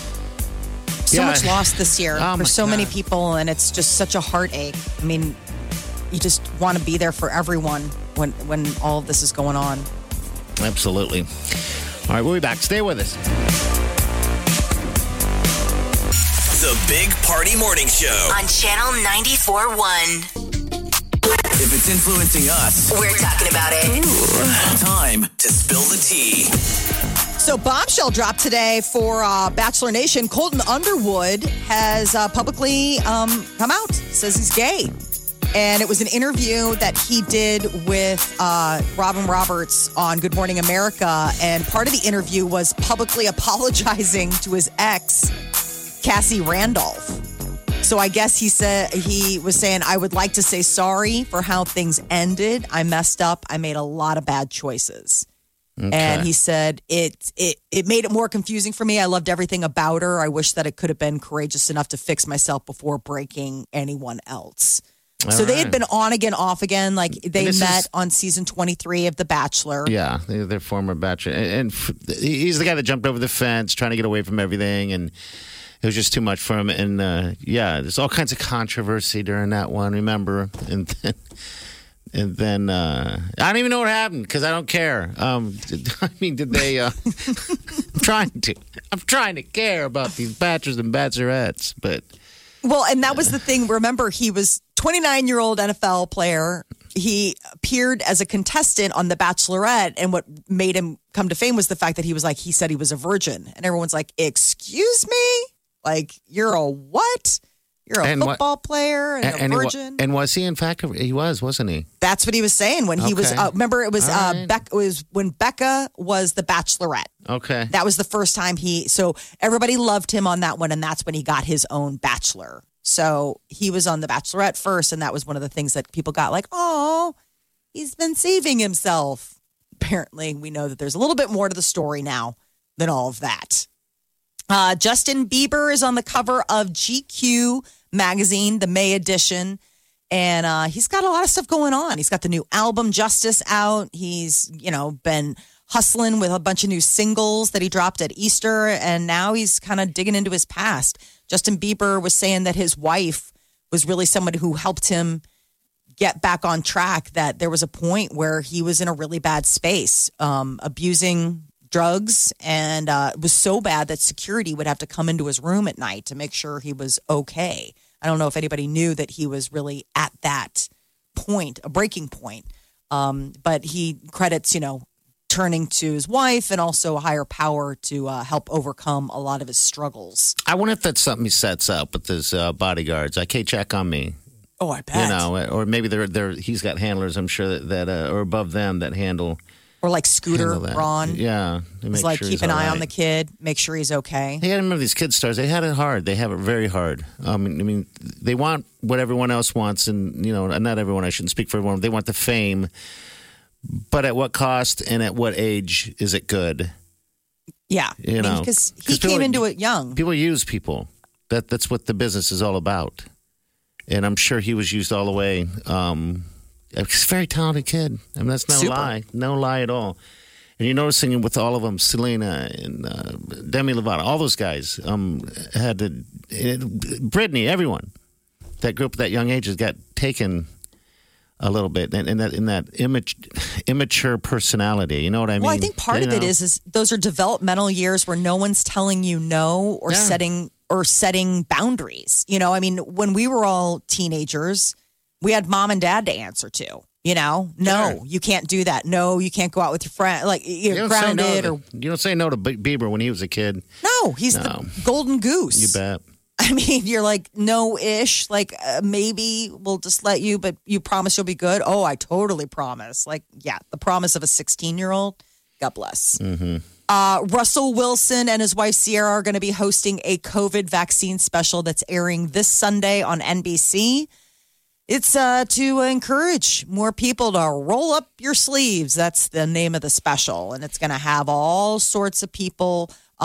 So much loss this year for so many God. people, and it's just such a heartache. I mean, you just want to be there for everyone when all of this is going on. Absolutely. All right, we'll be back. Stay with us. The Big Party Morning Show. On Channel 94.1. If it's influencing us, We're talking about it. time to spill the tea. So bombshell dropped today for Bachelor Nation. Colton Underwood has publicly come out, says he's gay. And it was an interview that he did with Robin Roberts on Good Morning America. And part of the interview was publicly apologizing to his ex, Cassie Randolph. So I guess he was saying, I would like to say sorry for how things ended. I messed up. I made a lot of bad choices. Okay. And he said, it made it more confusing for me. I loved everything about her. I wish that it could have been courageous enough to fix myself before breaking anyone else. So they had been on again, off again. Like they met on season 23 of The Bachelor. Yeah, they're former Bachelor. And he's the guy that jumped over the fence trying to get away from everything. And it was just too much for him. And there's all kinds of controversy during that one, remember? And then I don't even know what happened because I don't care. I mean, did they? I'm trying to care about these bachelors and bachelorettes, but. Well, and that was the thing. Remember, he was 29-year-old NFL player. He appeared as a contestant on The Bachelorette, and what made him come to fame was the fact that he said he was a virgin, and everyone's like, "Excuse me, like you're a what? You're a football player and a virgin." And was he? In fact, he was, wasn't he? That's what he was saying when he was. Remember, it was it was when Becca was the Bachelorette. Okay, that was the first time so everybody loved him on that one, and that's when he got his own Bachelor. So he was on the Bachelorette first, and that was one of the things that people got like, "Oh, he's been saving himself." Apparently, we know that there's a little bit more to the story now than all of that. Justin Bieber is on the cover of GQ magazine, the May edition, and he's got a lot of stuff going on. He's got the new album Justice out. He's, been hustling with a bunch of new singles that he dropped at Easter, and now he's kind of digging into his past. Justin Bieber was saying that his wife was really somebody who helped him get back on track, that there was a point where he was in a really bad space, abusing drugs, and it was so bad that security would have to come into his room at night to make sure he was okay. I don't know if anybody knew that he was really at that point, a breaking point. But he credits, turning to his wife and also a higher power to help overcome a lot of his struggles. I wonder if that's something he sets up with his bodyguards. Like, hey, check on me. Oh, I bet. Or maybe he's got handlers, I'm sure, that are above them that handle. Or like Scooter Braun. Yeah. He's like, keep an eye on the kid, make sure he's okay. Hey, I remember these kid stars. They had it hard. They have it very hard. I mean, they want what everyone else wants. And, not everyone, I shouldn't speak for everyone. They want the fame. But at what cost and at what age is it good? Yeah. Because he came into it young. People use people. That's what the business is all about. And I'm sure he was used all the way. He's a very talented kid. I mean, that's no lie. No lie at all. And you're noticing with all of them, Selena and Demi Lovato, all those guys had to, Britney, everyone. That group at that young age has got taken a little bit in that immature personality. You know what I mean? Well, I think part of it is those are developmental years where no one's telling you no or setting boundaries. I mean, when we were all teenagers, we had mom and dad to answer to. No, you can't do that. No, you can't go out with your friend. Like you're grounded. You don't say no to Bieber when he was a kid. No, he's the golden goose. You bet. I mean, you're like, no-ish, like maybe we'll just let you, but you promise you'll be good? Oh, I totally promise. Like, yeah, the promise of a 16-year-old. God bless. Mm-hmm. Russell Wilson and his wife Ciara are going to be hosting a COVID vaccine special that's airing this Sunday on NBC. It's to encourage more people to roll up your sleeves. That's the name of the special. And it's going to have all sorts of people,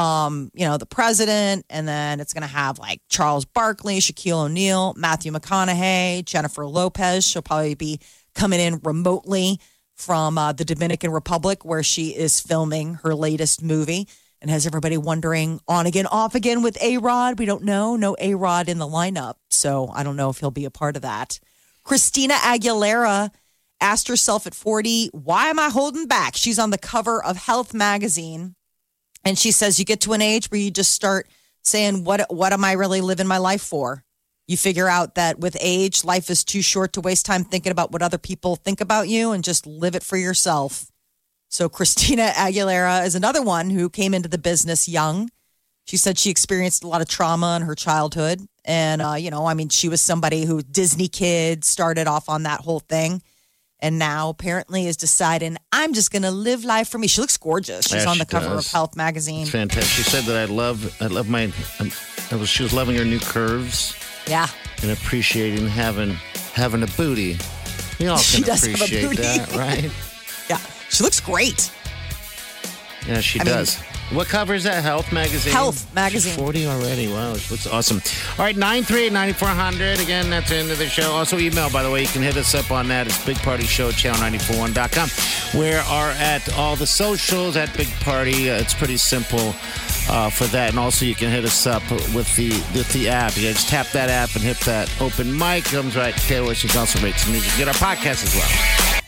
the president, and then it's going to have like Charles Barkley, Shaquille O'Neal, Matthew McConaughey, Jennifer Lopez. She'll probably be coming in remotely from the Dominican Republic, where she is filming her latest movie. And has everybody wondering, on again, off again with A-Rod? We don't know. No A-Rod in the lineup. So I don't know if he'll be a part of that. Christina Aguilera asked herself at 40, why am I holding back? She's on the cover of Health magazine. And she says you get to an age where you just start saying, what am I really living my life for? You figure out that with age, life is too short to waste time thinking about what other people think about you and just live it for yourself. So Christina Aguilera is another one who came into the business young. She said she experienced a lot of trauma in her childhood. And, she was somebody who Disney kids started off on that whole thing. And now apparently is deciding, I'm just going to live life for me. She looks gorgeous. She's on the cover of Health magazine. It's fantastic. She said that I love my, she was loving her new curves. Yeah. And appreciating having a booty. We all can appreciate that, right? Yeah. She looks great. Yeah, she does. What cover is that? Health magazine? Health magazine. She's 40 already. Wow, she looks awesome. All right, 938-9400. Again, that's the end of the show. Also, email, by the way. You can hit us up on that. It's BigPartyShow@channel941.com. We are at all the socials at Big Party. It's pretty simple for that. And also, you can hit us up with the app. You just tap that app and hit that open mic. Comes right to Taylor. She can also rate some music. Get our podcast as well.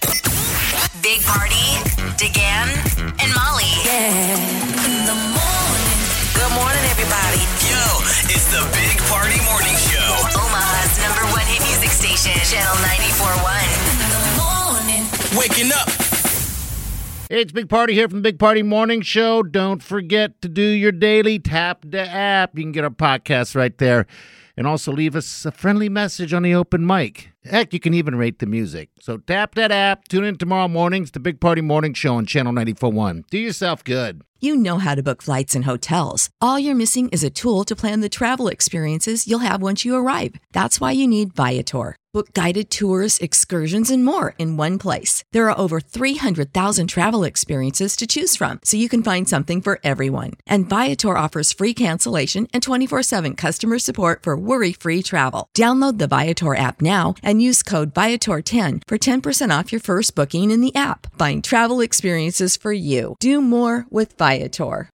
Big Party, DeGan, and Molly. Yeah. In the morning. Good morning, everybody. Yo, it's the Big Party Morning Show. Omaha's #1 hit music station, Channel 94.1. In the morning. Waking up. Hey, it's Big Party here from the Big Party Morning Show. Don't forget to do your daily tap the app. You can get our podcast right there. And also leave us a friendly message on the open mic. Heck, you can even rate the music. So tap that app. Tune in tomorrow morning. It's the Big Party Morning Show on Channel 94.1. Do yourself good. You know how to book flights and hotels. All you're missing is a tool to plan the travel experiences you'll have once you arrive. That's why you need Viator. Book guided tours, excursions, and more in one place. There are over 300,000 travel experiences to choose from, so you can find something for everyone. And Viator offers free cancellation and 24/7 customer support for worry-free travel. Download the Viator app now and use code Viator10 for 10% off your first booking in the app. Find travel experiences for you. Do more with Viator.